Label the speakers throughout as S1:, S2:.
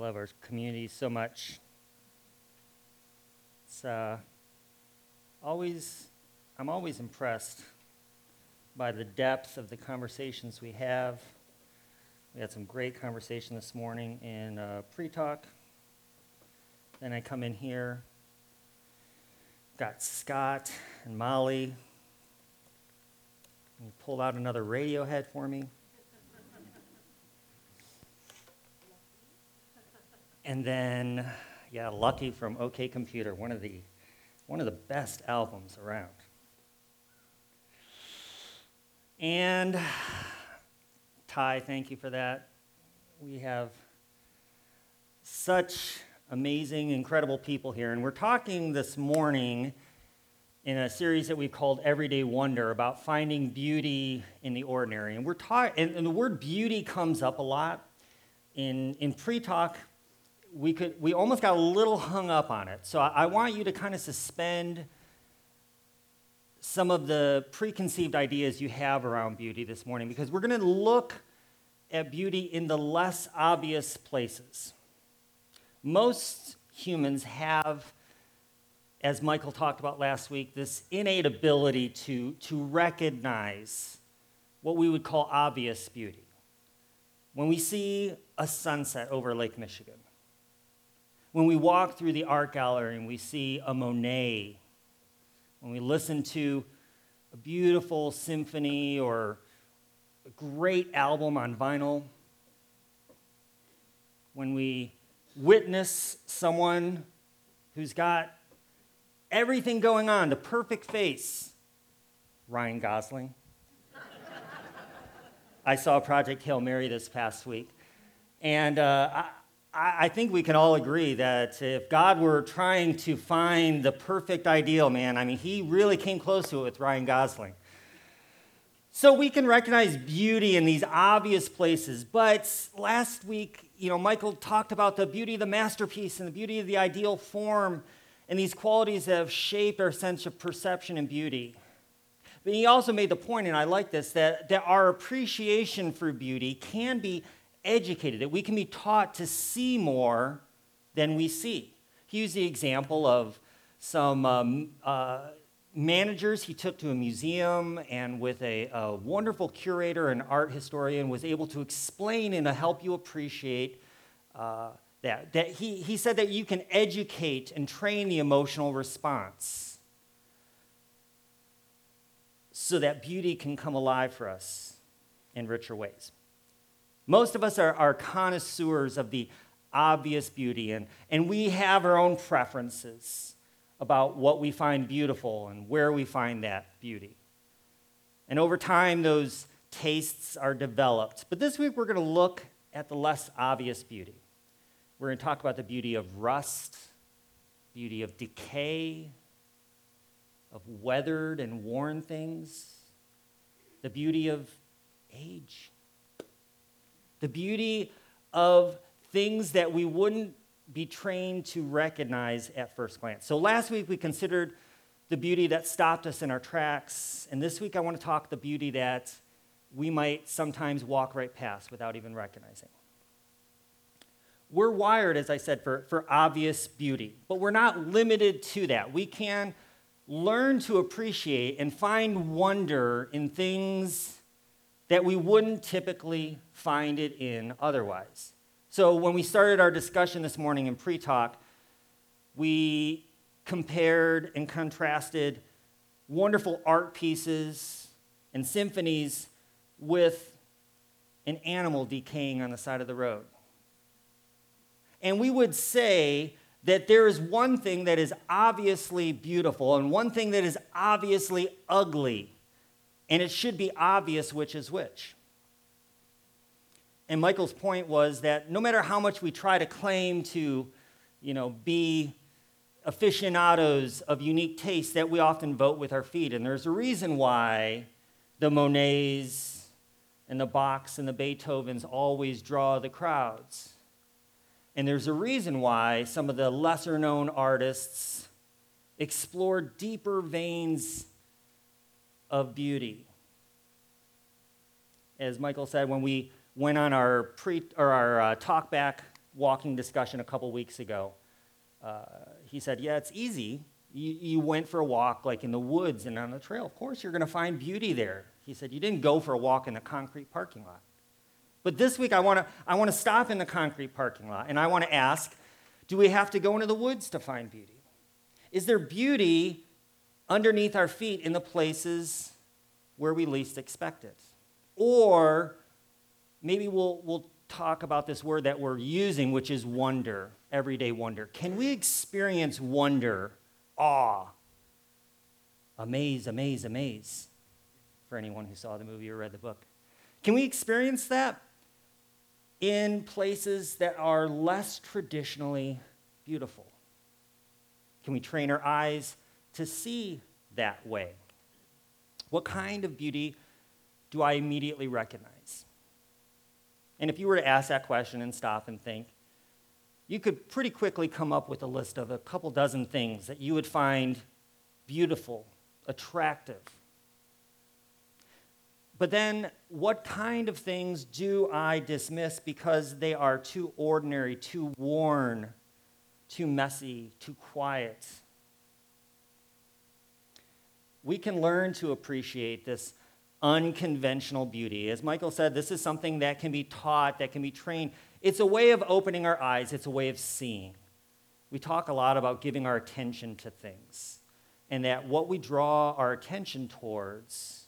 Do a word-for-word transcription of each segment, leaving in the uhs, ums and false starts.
S1: love our community so much. It's uh, always, I'm always impressed by the depth of the conversations we have. We had some great conversation this morning in uh, pre-talk. Then I come in here, got Scott and Molly. You pulled out another Radiohead for me. And then, yeah, Lucky from OK Computer, one of the one of the best albums around. And Ty, thank you for that. We have such amazing, incredible people here. And we're talking this morning in a series that we've called Everyday Wonder about finding beauty in the ordinary. And we're talking, and, and the word beauty comes up a lot. In, in pre-talk, we could we almost got a little hung up on it. So I, I want you to kind of suspend some of the preconceived ideas you have around beauty this morning, because we're going to look at beauty in the less obvious places. Most humans have, as Michael talked about last week, this innate ability to, to recognize what we would call obvious beauty. When we see a sunset over Lake Michigan, when we walk through the art gallery and we see a Monet, when we listen to a beautiful symphony or a great album on vinyl, when we witness someone who's got everything going on, the perfect face, Ryan Gosling. I saw Project Hail Mary this past week, and uh, I, I think we can all agree that if God were trying to find the perfect ideal man, I mean, he really came close to it with Ryan Gosling. So we can recognize beauty in these obvious places, but last week, you know, Michael talked about the beauty of the masterpiece and the beauty of the ideal form and these qualities that have shaped our sense of perception and beauty. But he also made the point, and I like this, that, that our appreciation for beauty can be educated, that we can be taught to see more than we see. He used the example of some um, uh, managers he took to a museum, and with a, a wonderful curator and art historian was able to explain and to help you appreciate uh, that. That he, he said that you can educate and train the emotional response so that beauty can come alive for us in richer ways. Most of us are, are connoisseurs of the obvious beauty, and, and we have our own preferences about what we find beautiful and where we find that beauty. And over time, those tastes are developed. But this week, we're going to look at the less obvious beauty. We're going to talk about the beauty of rust, beauty of decay, of weathered and worn things, the beauty of age, the beauty of things that we wouldn't be trained to recognize at first glance. So last week we considered the beauty that stopped us in our tracks, and this week I want to talk the beauty that we might sometimes walk right past without even recognizing. We're wired, as I said, for, for obvious beauty, but we're not limited to that. We can learn to appreciate and find wonder in things that we wouldn't typically find it in otherwise. So when we started our discussion this morning in pre-talk, we compared and contrasted wonderful art pieces and symphonies with an animal decaying on the side of the road. And we would say that there is one thing that is obviously beautiful and one thing that is obviously ugly, and it should be obvious which is which. And Michael's point was that no matter how much we try to claim to, you know, be aficionados of unique tastes, that we often vote with our feet. And there's a reason why the Monets and the Bachs and the Beethovens always draw the crowds. And there's a reason why some of the lesser-known artists explore deeper veins of beauty. As Michael said, when we went on our pre or our uh, talk back walking discussion a couple weeks ago. Uh, he said, yeah, it's easy. You, you went for a walk like in the woods and on the trail. Of course, you're going to find beauty there. He said, you didn't go for a walk in the concrete parking lot. But this week, I want to I want to stop in the concrete parking lot, and I want to ask, do we have to go into the woods to find beauty? Is there beauty underneath our feet in the places where we least expect it? Or maybe we'll, we'll talk about this word that we're using, which is wonder, everyday wonder. Can we experience wonder, awe, amaze, amaze, amaze, for anyone who saw the movie or read the book? Can we experience that in places that are less traditionally beautiful? Can we train our eyes to see that way? What kind of beauty do I immediately recognize? And if you were to ask that question and stop and think, you could pretty quickly come up with a list of a couple dozen things that you would find beautiful, attractive. But then, what kind of things do I dismiss because they are too ordinary, too worn, too messy, too quiet? We can learn to appreciate this unconventional beauty. As Michael said, this is something that can be taught, that can be trained. It's a way of opening our eyes. It's a way of seeing. We talk a lot about giving our attention to things, and that what we draw our attention towards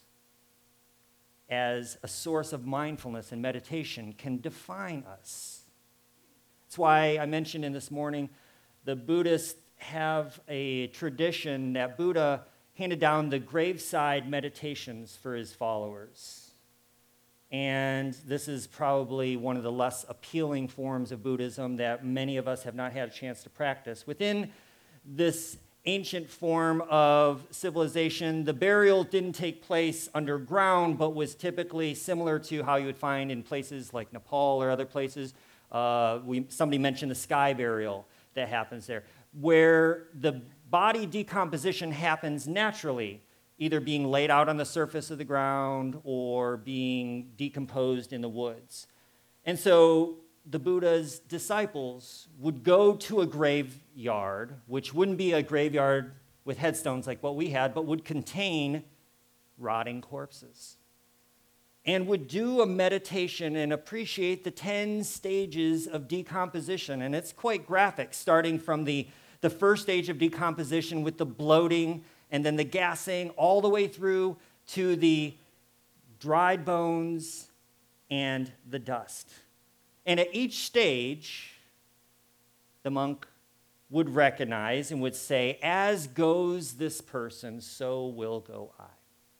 S1: as a source of mindfulness and meditation can define us. That's why I mentioned in this morning, the Buddhists have a tradition that Buddha handed down the graveside meditations for his followers. And this is probably one of the less appealing forms of Buddhism that many of us have not had a chance to practice. Within this ancient form of civilization, the burial didn't take place underground, but was typically similar to how you would find in places like Nepal or other places. Uh, we, somebody mentioned the sky burial that happens there, where the body decomposition happens naturally, either being laid out on the surface of the ground or being decomposed in the woods. And so the Buddha's disciples would go to a graveyard, which wouldn't be a graveyard with headstones like what we had, but would contain rotting corpses, and would do a meditation and appreciate the ten stages of decomposition. And it's quite graphic, starting from the, the first stage of decomposition with the bloating and then the gassing, all the way through to the dried bones and the dust. And at each stage, the monk would recognize and would say, as goes this person, so will go I.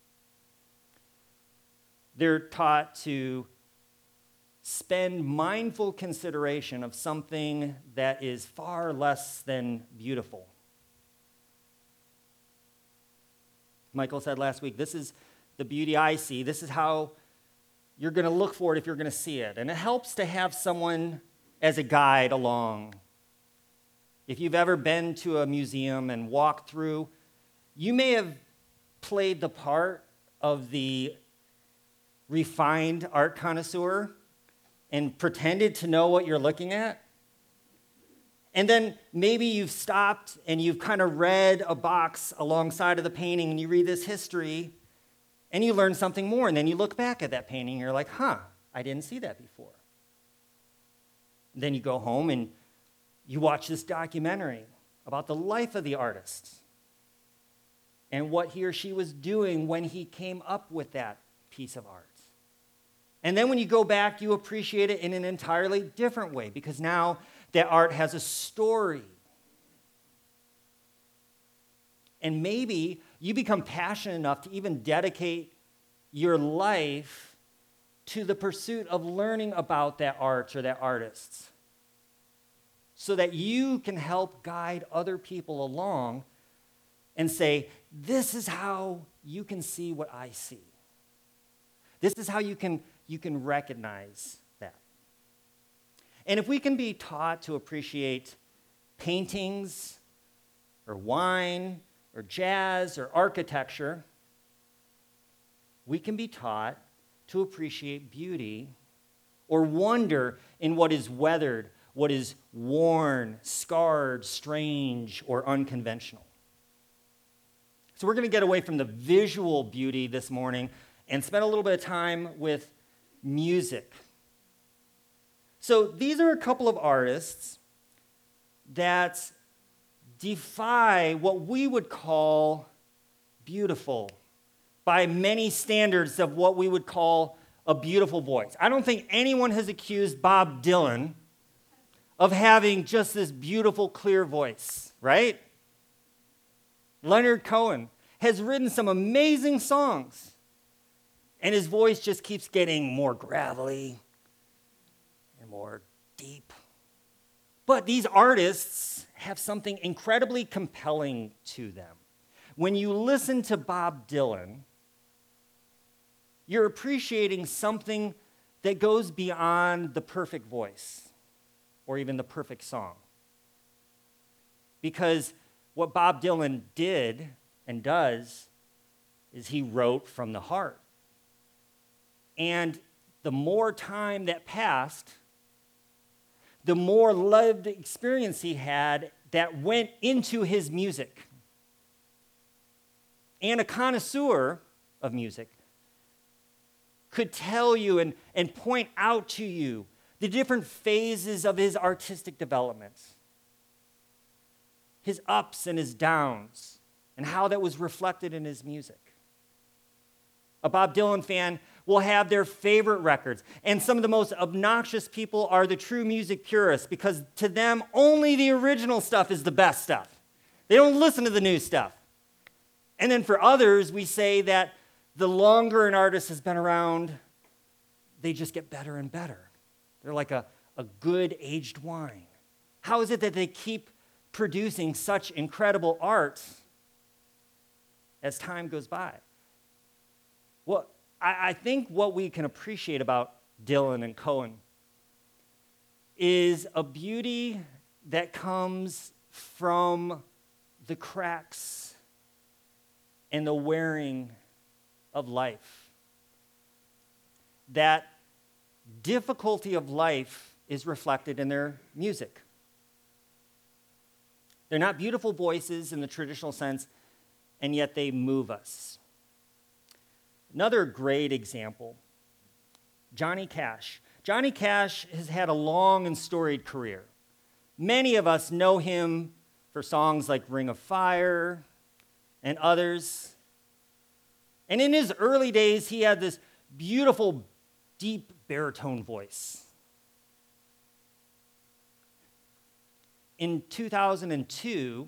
S1: They're taught to spend mindful consideration of something that is far less than beautiful. Michael said last week, this is the beauty I see. This is how you're going to look for it if you're going to see it. And it helps to have someone as a guide along. If you've ever been to a museum and walked through, you may have played the part of the refined art connoisseur and pretended to know what you're looking at. And then maybe you've stopped and you've kind of read a box alongside of the painting and you read this history and you learn something more. And then you look back at that painting and you're like, huh, I didn't see that before. Then you go home and you watch this documentary about the life of the artist and what he or she was doing when he came up with that piece of art. And then when you go back, you appreciate it in an entirely different way because now that art has a story. And maybe you become passionate enough to even dedicate your life to the pursuit of learning about that art or that artist so that you can help guide other people along and say, this is how you can see what I see. This is how you can, you can recognize that. And if we can be taught to appreciate paintings or wine or jazz or architecture, we can be taught to appreciate beauty or wonder in what is weathered what is worn, scarred, strange, or unconventional. So we're going to get away from the visual beauty this morning and spend a little bit of time with music. So these are a couple of artists that defy what we would call beautiful by many standards of what we would call a beautiful voice. I don't think anyone has accused Bob Dylan of having just this beautiful, clear voice, right? Leonard Cohen has written some amazing songs, and his voice just keeps getting more gravelly and more deep. But these artists have something incredibly compelling to them. When you listen to Bob Dylan, you're appreciating something that goes beyond the perfect voice or even the perfect song. Because what Bob Dylan did and does is he wrote from the heart. And the more time that passed, the more lived experience he had that went into his music. And a connoisseur of music could tell you and, and point out to you the different phases of his artistic development, his ups and his downs, and how that was reflected in his music. A Bob Dylan fan will have their favorite records, and some of the most obnoxious people are the true music purists, because to them, only the original stuff is the best stuff. They don't listen to the new stuff. And then for others, we say that the longer an artist has been around, they just get better and better. They're like a, a good aged wine. How is it that they keep producing such incredible art as time goes by? Well, I, I think what we can appreciate about Dylan and Cohen is a beauty that comes from the cracks and the wearing of life. That difficulty of life is reflected in their music. They're not beautiful voices in the traditional sense, and yet they move us. Another great example, Johnny Cash. Johnny Cash has had a long and storied career. Many of us know him for songs like Ring of Fire and others. And in his early days, he had this beautiful, deep baritone voice. In two thousand two,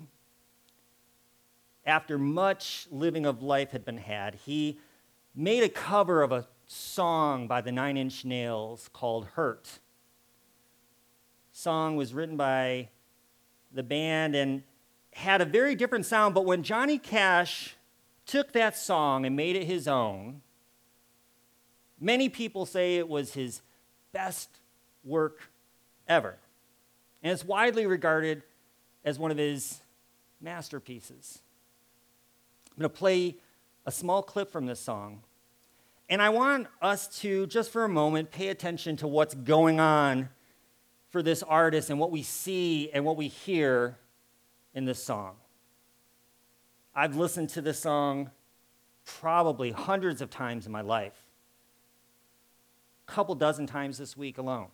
S1: after much living of life had been had, he made a cover of a song by the Nine Inch Nails called Hurt. The song was written by the band and had a very different sound, but when Johnny Cash took that song and made it his own, many people say it was his best work ever. And it's widely regarded as one of his masterpieces. I'm going to play a small clip from this song. And I want us to, just for a moment, pay attention to what's going on for this artist and what we see and what we hear in this song. I've listened to this song probably hundreds of times in my life. A couple dozen times this week alone.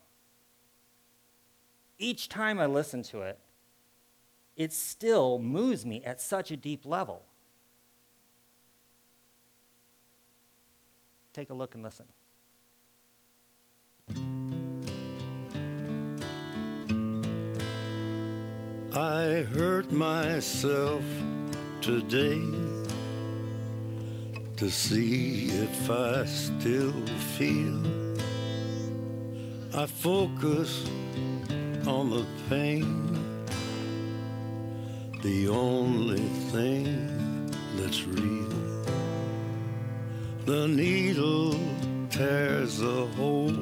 S1: Each time I listen to it, it still moves me at such a deep level. Take a look and listen.
S2: I hurt myself today to see if I still feel. I focus on the pain, the only thing that's real. The needle tears a hole,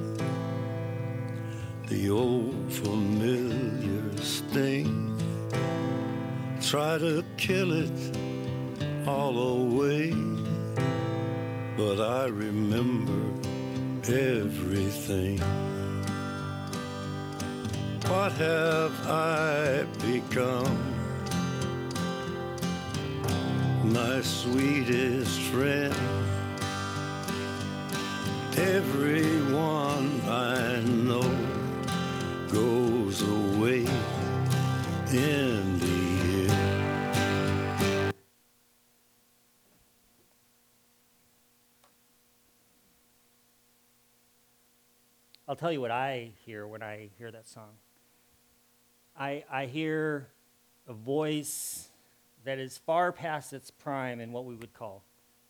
S2: the old familiar sting. Try to kill it all away, but I remember everything. What have I become? My sweetest friend, everyone I know goes away in the end.
S1: I'll tell you what I hear when I hear that song. I, I hear a voice that is far past its prime in what we would call.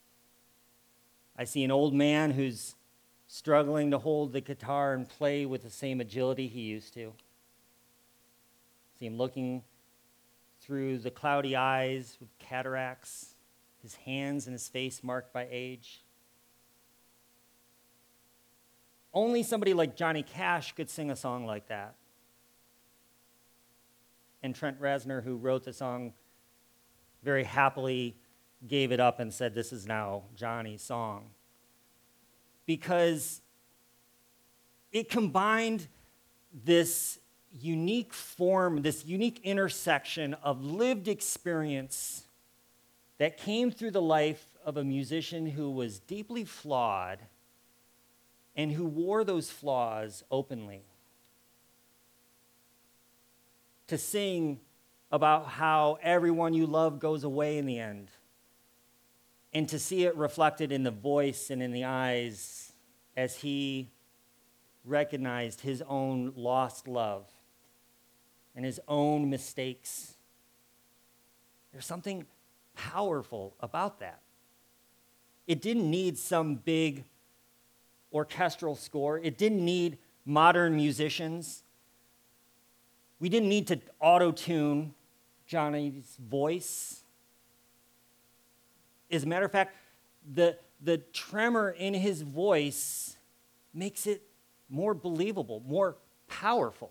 S1: I see an old man who's struggling to hold the guitar and play with the same agility he used to. See him looking through the cloudy eyes with cataracts, his hands and his face marked by age. Only somebody like Johnny Cash could sing a song like that. And Trent Reznor, who wrote the song, very happily gave it up and said, this is now Johnny's song. Because it combined this unique form, this unique intersection of lived experience that came through the life of a musician who was deeply flawed and who wore those flaws openly, to sing about how everyone you love goes away in the end, and to see it reflected in the voice and in the eyes as he recognized his own lost love and his own mistakes. There's something powerful about that. It didn't need some big orchestral score. It didn't need modern musicians. We didn't need to auto-tune Johnny's voice. As a matter of fact, the, the tremor in his voice makes it more believable, more powerful.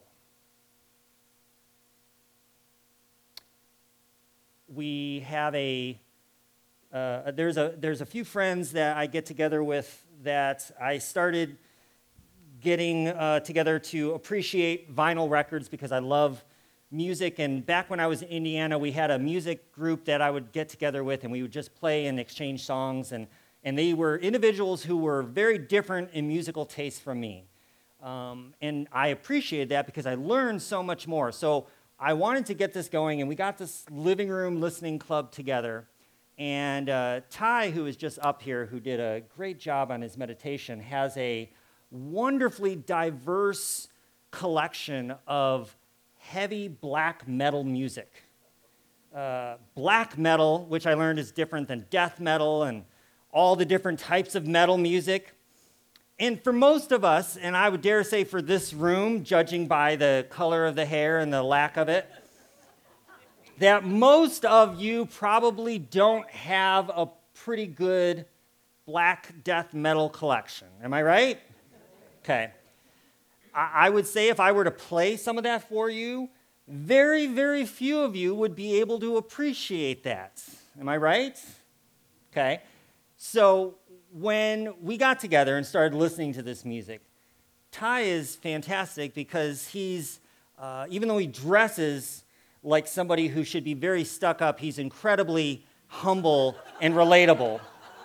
S1: We have a, uh, there's a, there's a few friends that I get together with that I started getting uh, together to appreciate vinyl records because I love music. And back when I was in Indiana, we had a music group that I would get together with, and we would just play and exchange songs. And, and they were individuals who were very different in musical taste from me. Um, and I appreciated that because I learned so much more. So I wanted to get this going, and we got this living room listening club together. And uh, Ty, who is just up here, who did a great job on his meditation, has a wonderfully diverse collection of heavy black metal music. Uh, black metal, which I learned is different than death metal and all the different types of metal music. And for most of us, and I would dare say for this room, judging by the color of the hair and the lack of it, that most of you probably don't have a pretty good black death metal collection. Am I right? Okay. I would say if I were to play some of that for you, very, very few of you would be able to appreciate that. Am I right? Okay. So when we got together and started listening to this music, Ty is fantastic because he's, uh, even though he dresses like somebody who should be very stuck up, he's incredibly humble and relatable.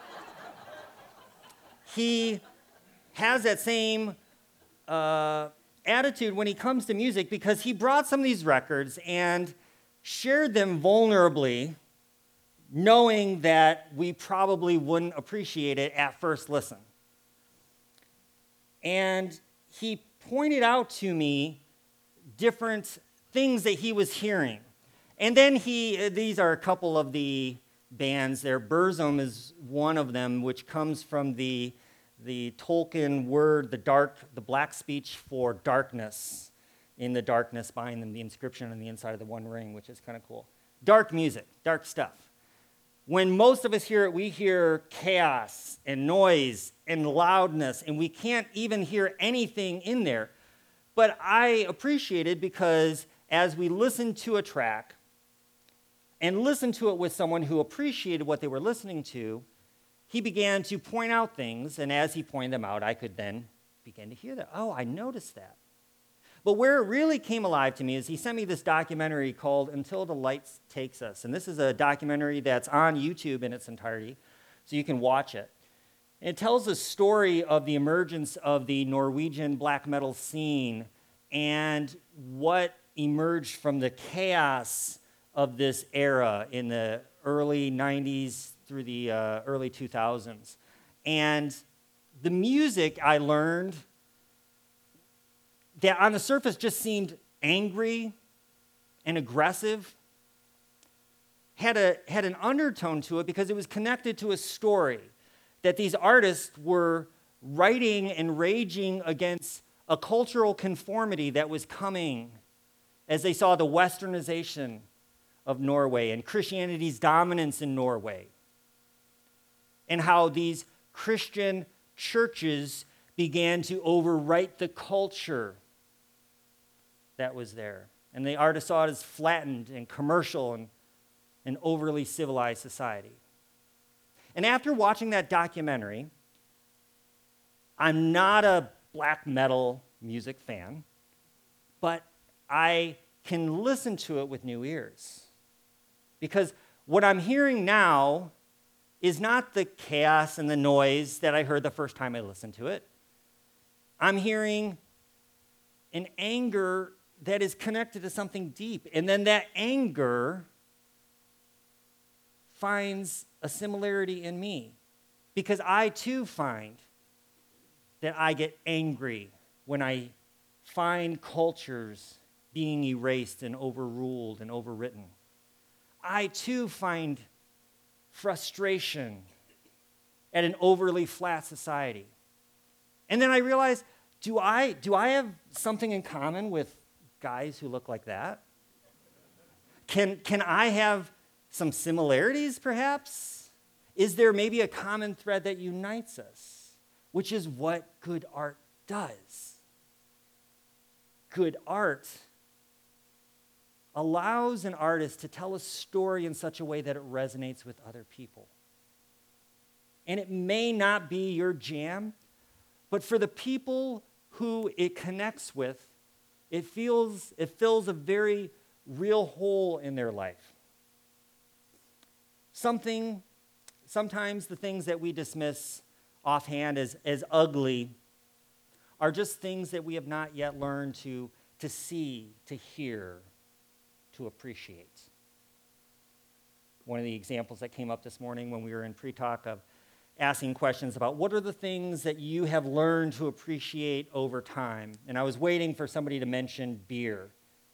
S1: He has that same uh, attitude when he comes to music because he brought some of these records and shared them vulnerably, knowing that we probably wouldn't appreciate it at first listen. And he pointed out to me different things that he was hearing. And then he, these are a couple of the bands there. Burzum is one of them, which comes from the, the Tolkien word, the dark, the black speech for darkness. In the darkness behind them, the inscription on the inside of the One Ring, which is kind of cool. Dark music, dark stuff. When most of us hear it, we hear chaos and noise and loudness, and we can't even hear anything in there. But I appreciate it because as we listen to a track and listen to it with someone who appreciated what they were listening to, he began to point out things, and as he pointed them out, I could then begin to hear that. Oh, I noticed that. But where it really came alive to me is he sent me this documentary called Until the Light Takes Us. And this is a documentary that's on YouTube in its entirety, so you can watch it. And it tells the story of the emergence of the Norwegian black metal scene and what emerged from the chaos of this era in the early nineties through the uh, early two thousands. And the music I learned that on the surface just seemed angry and aggressive had a had an undertone to it because it was connected to a story that these artists were writing and raging against a cultural conformity that was coming as they saw the westernization of Norway and Christianity's dominance in Norway, and how these Christian churches began to overwrite the culture that was there. And the artists saw it as flattened and commercial and an overly civilized society. And after watching that documentary, I'm not a black metal music fan, but I can listen to it with new ears. Because what I'm hearing now is not the chaos and the noise that I heard the first time I listened to it. I'm hearing an anger that is connected to something deep. And then that anger finds a similarity in me, because I too find that I get angry when I find cultures being erased and overruled and overwritten. I too find frustration at an overly flat society. And then I realize, do I, do I have something in common with guys who look like that? Can, can I have some similarities, perhaps? Is there maybe a common thread that unites us, which is what good art does? Good art allows an artist to tell a story in such a way that it resonates with other people. And it may not be your jam, but for the people who it connects with, it feels, it fills a very real hole in their life. Something, sometimes the things that we dismiss offhand as, as ugly are just things that we have not yet learned to, to see, to hear, to appreciate. One of the examples that came up this morning when we were in pre-talk of asking questions about what are the things that you have learned to appreciate over time. And I was waiting for somebody to mention beer.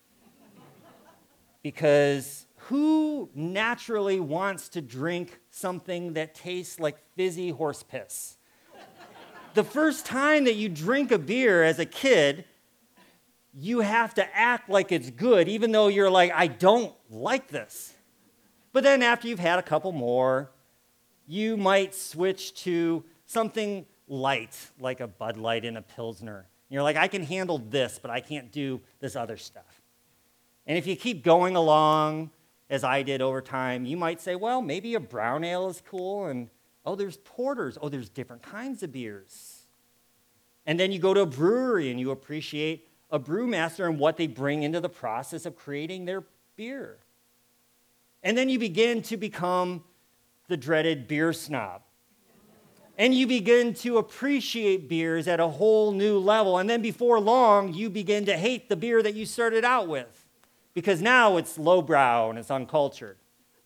S1: Because who naturally wants to drink something that tastes like fizzy horse piss? The first time that you drink a beer as a kid, you have to act like it's good, even though you're like, I don't like this. But then after you've had a couple more, you might switch to something light, like a Bud Light and a Pilsner. And you're like, I can handle this, but I can't do this other stuff. And if you keep going along, as I did over time, you might say, well, maybe a brown ale is cool, and oh, there's porters. Oh, there's different kinds of beers. And then you go to a brewery and you appreciate a brewmaster and what they bring into the process of creating their beer. And then you begin to become the dreaded beer snob. And you begin to appreciate beers at a whole new level. And then before long, you begin to hate the beer that you started out with, because now it's lowbrow and it's uncultured.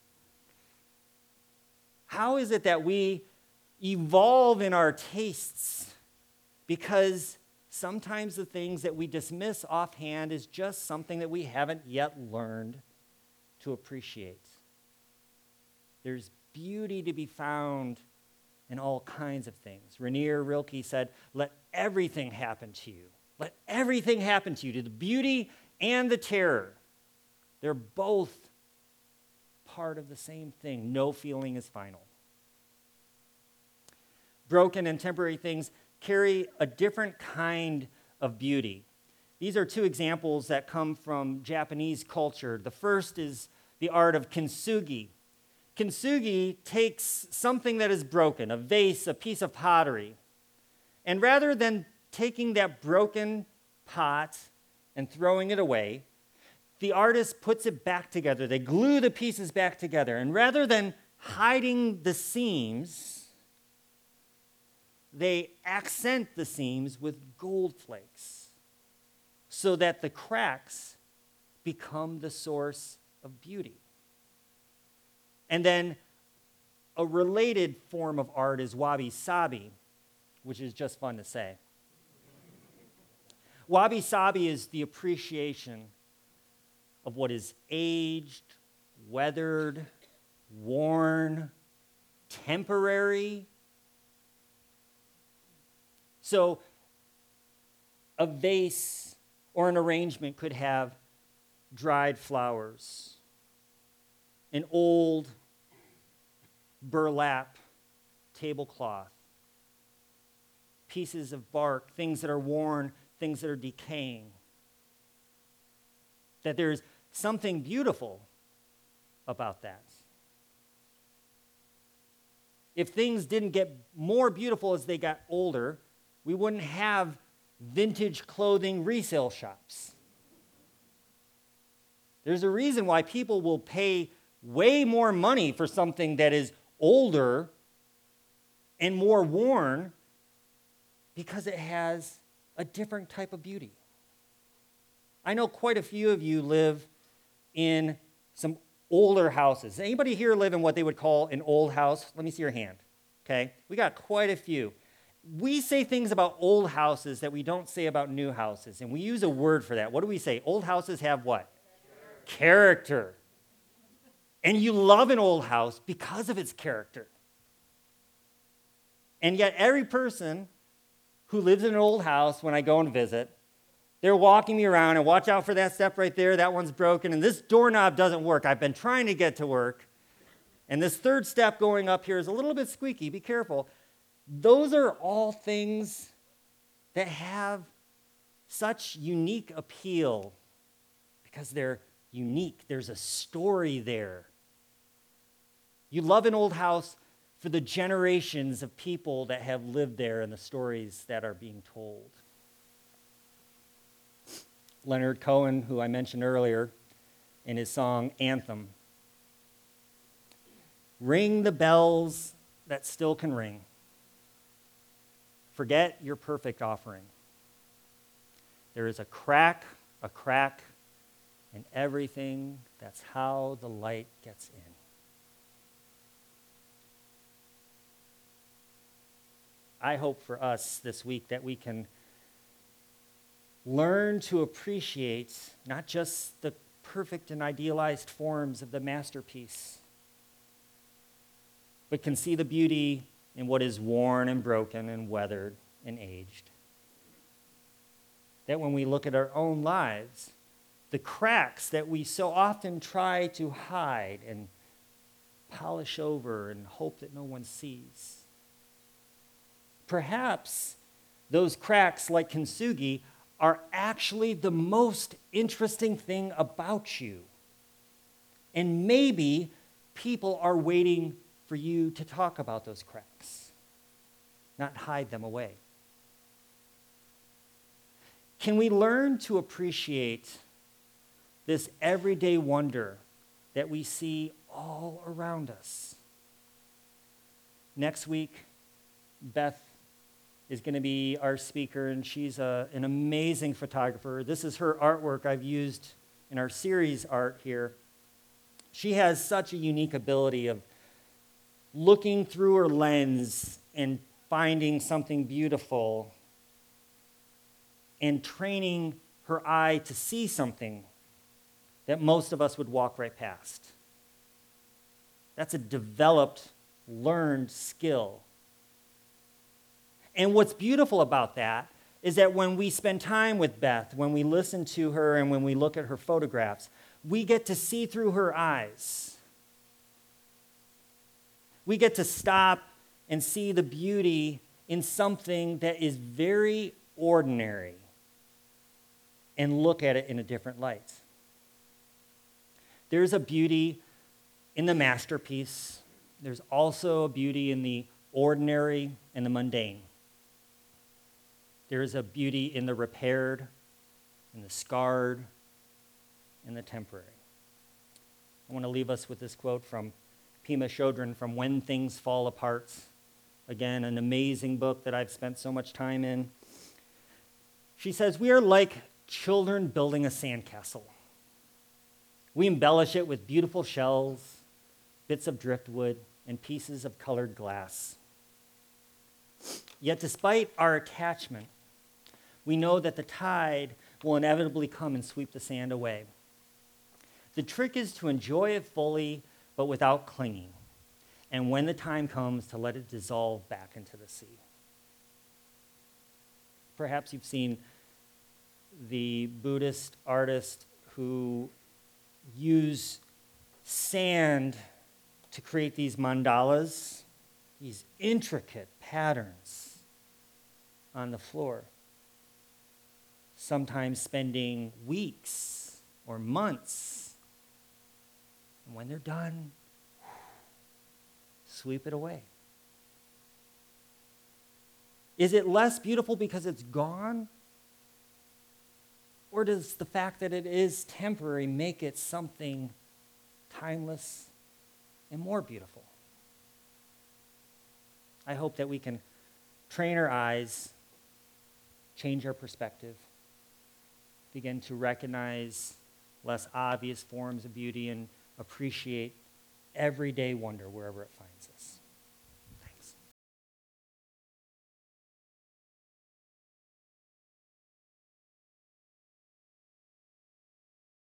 S1: How is it that we evolve in our tastes? Because sometimes the things that we dismiss offhand is just something that we haven't yet learned to appreciate. There's beauty to be found in all kinds of things. Rainier Rilke said, let everything happen to you. Let everything happen to you, to the beauty and the terror. They're both part of the same thing. No feeling is final. Broken and temporary things carry a different kind of beauty. These are two examples that come from Japanese culture. The first is the art of kintsugi. Kintsugi takes something that is broken, a vase, a piece of pottery, and rather than taking that broken pot and throwing it away, the artist puts it back together. They glue the pieces back together. And rather than hiding the seams, they accent the seams with gold flakes so that the cracks become the source of beauty. And then a related form of art is wabi-sabi, which is just fun to say. Wabi-sabi is the appreciation of what is aged, weathered, worn, temporary. So a vase or an arrangement could have dried flowers, an old burlap tablecloth, pieces of bark, things that are worn, things that are decaying. That there's something beautiful about that. If things didn't get more beautiful as they got older, we wouldn't have vintage clothing resale shops. There's a reason why people will pay way more money for something that is older and more worn because it has a different type of beauty. I know quite a few of you live in some older houses. Anybody here live in what they would call an old house? Let me see your hand, okay? We got quite a few. We say things about old houses that we don't say about new houses, and we use a word for that. What do we say? Old houses have what? Character. Character. And you love an old house because of its character. And yet every person who lives in an old house, when I go and visit, they're walking me around, and watch out for that step right there, that one's broken, and this doorknob doesn't work. I've been trying to get to work, and this third step going up here is a little bit squeaky. Be careful. Those are all things that have such unique appeal because they're unique. There's a story there. You love an old house for the generations of people that have lived there and the stories that are being told. Leonard Cohen, who I mentioned earlier, in his song Anthem, ring the bells that still can ring. Forget your perfect offering. There is a crack, a crack, in everything. That's how the light gets in. I hope for us this week that we can learn to appreciate not just the perfect and idealized forms of the masterpiece, but can see the beauty in what is worn and broken and weathered and aged. That when we look at our own lives, the cracks that we so often try to hide and polish over and hope that no one sees, perhaps those cracks, like kintsugi, are actually the most interesting thing about you. And maybe people are waiting for you to talk about those cracks, not hide them away. Can we learn to appreciate this everyday wonder that we see all around us? Next week, Beth is going to be our speaker, and she's a, an amazing photographer. This is her artwork I've used in our series art here. She has such a unique ability of looking through her lens and finding something beautiful and training her eye to see something that most of us would walk right past. That's a developed, learned skill. And what's beautiful about that is that when we spend time with Beth, when we listen to her and when we look at her photographs, we get to see through her eyes. We get to stop and see the beauty in something that is very ordinary and look at it in a different light. There's a beauty in the masterpiece. There's also a beauty in the ordinary and the mundane. There is a beauty in the repaired in the scarred, in the temporary. I want to leave us with this quote from Pema Chodron from When Things Fall Apart. Again, an amazing book that I've spent so much time in. She says, "We are like children building a sandcastle. We embellish it with beautiful shells, bits of driftwood, and pieces of colored glass. Yet despite our attachment, we know that the tide will inevitably come and sweep the sand away. The trick is to enjoy it fully, but without clinging, and when the time comes, to let it dissolve back into the sea." Perhaps you've seen the Buddhist artist who use sand to create these mandalas, these intricate patterns on the floor, sometimes spending weeks or months. And when they're done, sweep it away. Is it less beautiful because it's gone? Or does the fact that it is temporary make it something timeless and more beautiful? I hope that we can train our eyes, change our perspective, begin to recognize less obvious forms of beauty, and appreciate everyday wonder wherever it finds us.